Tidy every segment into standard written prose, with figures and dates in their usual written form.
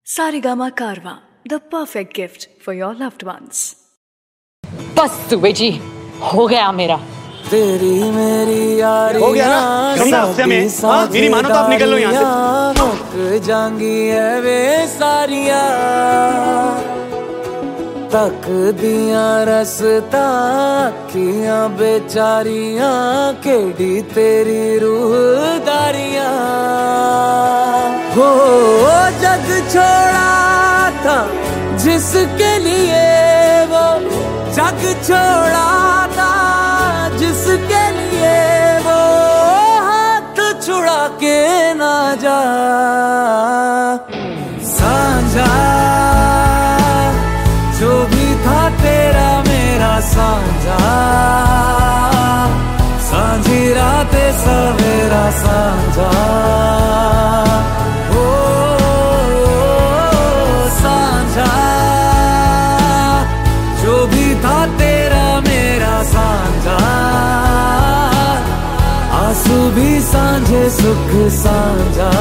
Sarigama Karwa, the perfect gift for your loved ones. बस सुबे जी हो गया मेरा। तेरी मेरी यारी हो गया ना? गंगा हफ्ते में मेरी मानो तो आप निकल लो यहाँ से। मुक जाएंगी है वे सारिया तक दिया रसता किया बेचारियां केड़ी तेरी रूहदारियां हो जग छोड़ा था जिसके लिए वो जग छोड़ा था जिसके लिए वो हाथ छुड़ा के ना जा साझा जो भी था तेरा मेरा साझा सांझी रातें सवेरा साझा हो साझा जो भी था तेरा मेरा साझा आंसू भी सांझे सुख साझा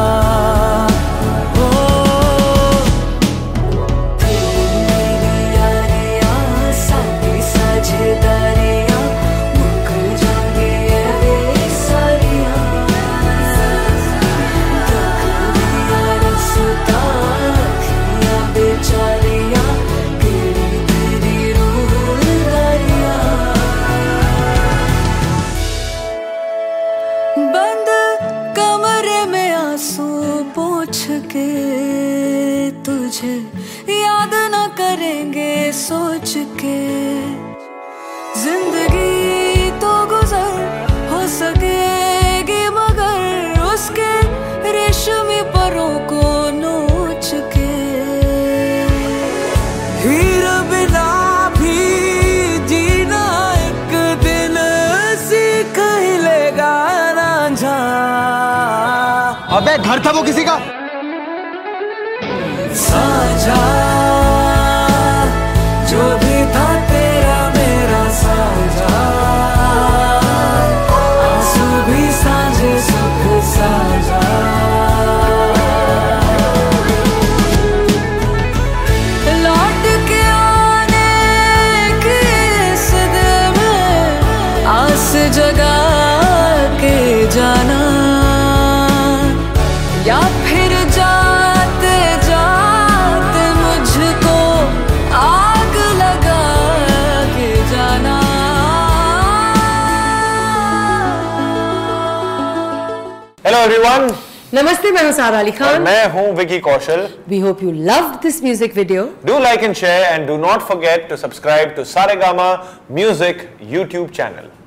बंद कमरे में आंसू पोंछ के तुझे याद न करेंगे सोच के जिंदगी तो गुजर हो सकेगी मगर उसके रेशमी परों को नोच के हीर बिना भी जीना एक दिन सीख ही लेगा अबे घर था वो किसी का साझा जो भी था तेरा मेरा साझा आंसू भी सांझे सुख साझा लौट के आने की इस दिल में आस जगा के जाना या फिर जाते जाते मुझको आग लगा के जाना हेलो एवरीवन, नमस्ते, मैं हूं सारा अली खान। मैं हूं Vicky Kaushal. We hope you loved this music video. Do like and share and do not forget to subscribe to Saregama Music YouTube channel.